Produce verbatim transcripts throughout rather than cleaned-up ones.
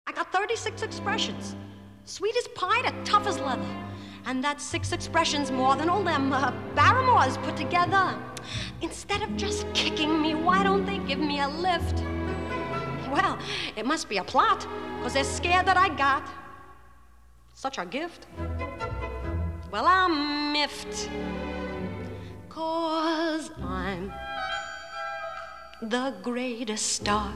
I got thirty-six expressions. Sweet as pie to tough as leather. And that's six expressions more than all them uh, Barrymores put together. Instead of just kicking me, why don't they give me a lift? Well, it must be a plot, because they're scared that I got such a gift. Well, I'm miffed, 'cause I'm the greatest star.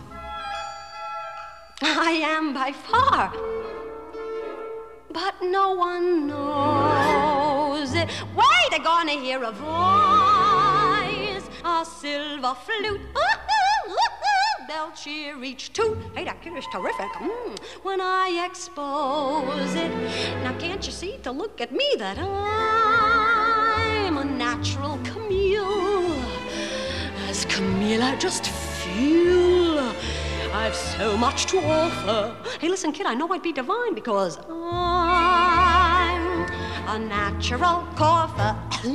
I am by far. But no one knows it. Wait, they're gonna hear a voice, a silver flute. They'll cheer each toot. Hey, that kid is terrific. Mm, when I expose it. Now, can't you see to look at me that I'm a natural Camille? As Camille, just feel I've so much to offer. Hey, listen, kid, I know I'd be divine because I'm a natural cougher.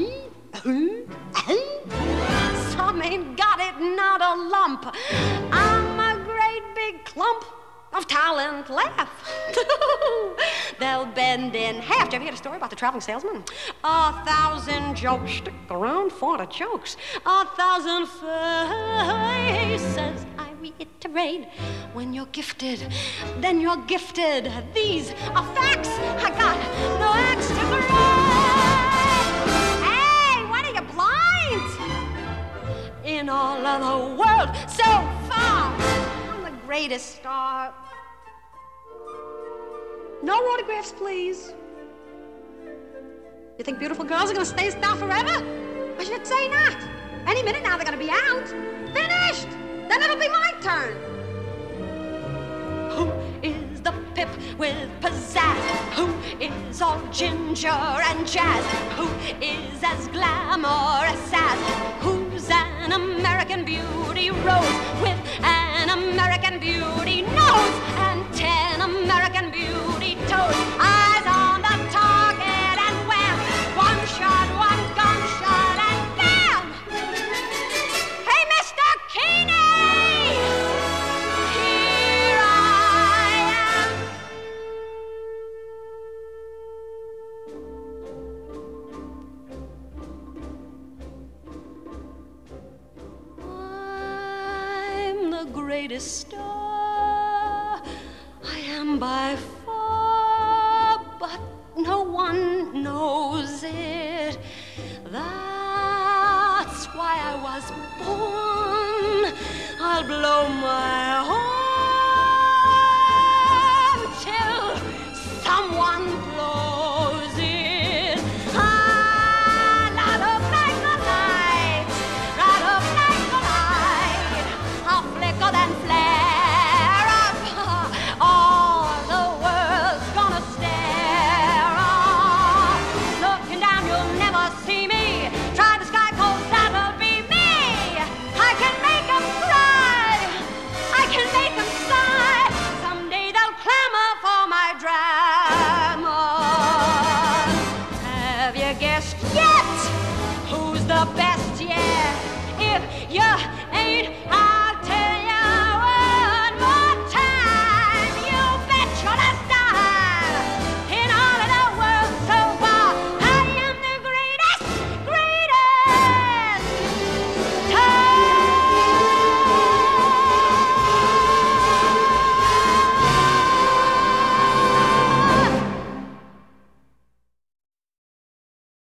Some ain't got it, not a lump. I'm a great big clump of talent. Laugh. They'll bend in half. Did you ever hear the story about the traveling salesman? A thousand jokes stick around for the jokes. A thousand faces. I reiterate, when you're gifted, then you're gifted. These are facts. I got no axe to grind. Hey, what are you, blind? In all of the world, so far, I'm the greatest star. No autographs, please. You think beautiful girls are gonna stay a star forever? I should say not. Any minute now they're gonna be out. Finished! Then it'll be my turn. Who is the pip with pizzazz? Who is all ginger and jazz? Who is as glamorous as? Who's an American beauty rose with an American beauty nose and ten American beauty toes? Eyes on the target and wham! One shot, one gunshot and bam! Hey, Mister Keeney! Here I am. I'm the greatest star. I am by far, but no one knows it. That's why I was born. I'll blow my horn.